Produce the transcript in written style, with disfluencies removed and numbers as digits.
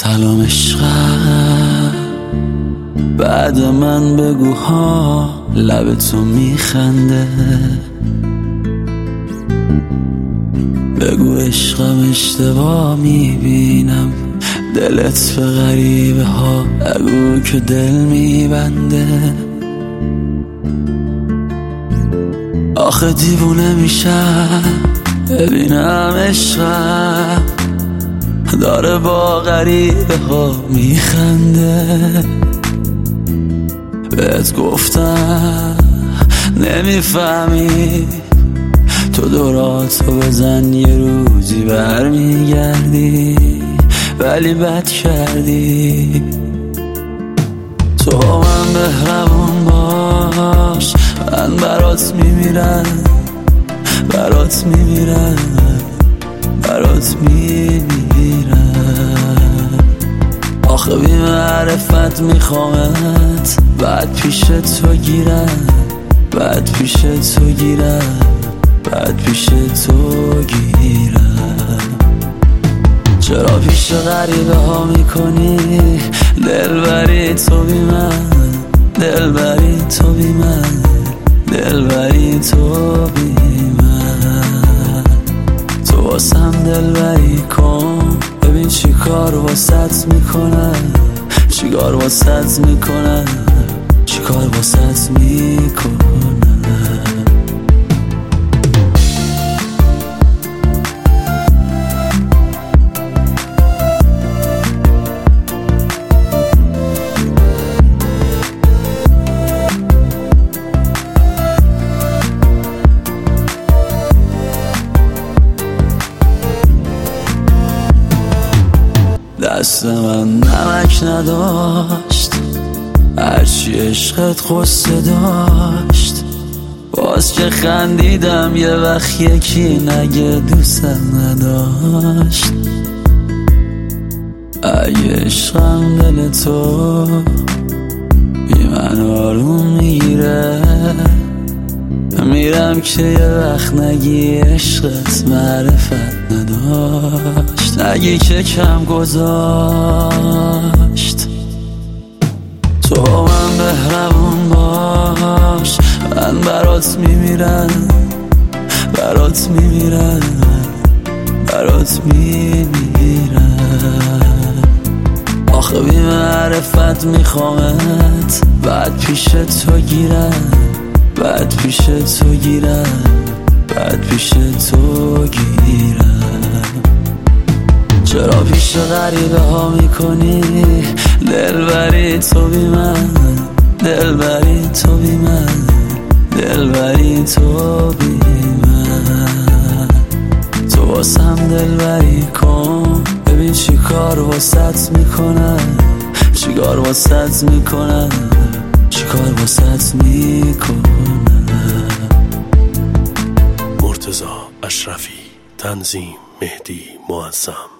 سلام عشقم، بعد من بگو ها لب تو میخنده. بگو عشقم اشتباه میبینم، دلت به غریبه ها بگو که دل میبنده. آخه دیوونه میشم ببینم عشقم داره با غریبه ها میخنده. بهت گفتم نمیفهمی، تو دوراتو بزن یه روزی برمیگردی، ولی بد کردی. تو با من مهربون باش، من برات میمیرم، برات میمیرم، برات میمیرم. آخه بی معرفت میخوامت، بعد پیش تو گیرم، بعد پیش تو گیرم، بعد پیش تو گیرم. چرا پیش غریبه ها میکنی دلبری تو بی من، دلبری تو بی من، دلبری تو بی من. تو واسم دلبری کن، ببین چی کار واسط میکنم، چی کار واسط میکنم، چی کار واسط میکنم. دست من نمک نداشت، هرچی عشقت قصه داشت. باز که خندیدم یه وقت یکی نگه دوستم نداشت. اگه عشقم دل تو بی من آروم میگیره، میرم که یه وقت نگی عشقت معرفت نداشت، نگی که کم گذاشت. تو با من مهربون باش، من برات میمیرم، برات میمیرم، برات میمیرم. آخه بی معرفت میخوامت، بعد پیش تو گیرم، بعد پیش تو گیرم، بعد پیش تو گیرم. چرا پیش غریبه ها میکنی دلبری تو بی من، دلبری تو بی من، دلبری تو بی من. تو واسم دلبری کن، ببین چی کار واسط میکنم، چی کار واسط میکنم، چی کار واسط میکنم. مرتضی اشرفی، تنظیم مهدی معظم.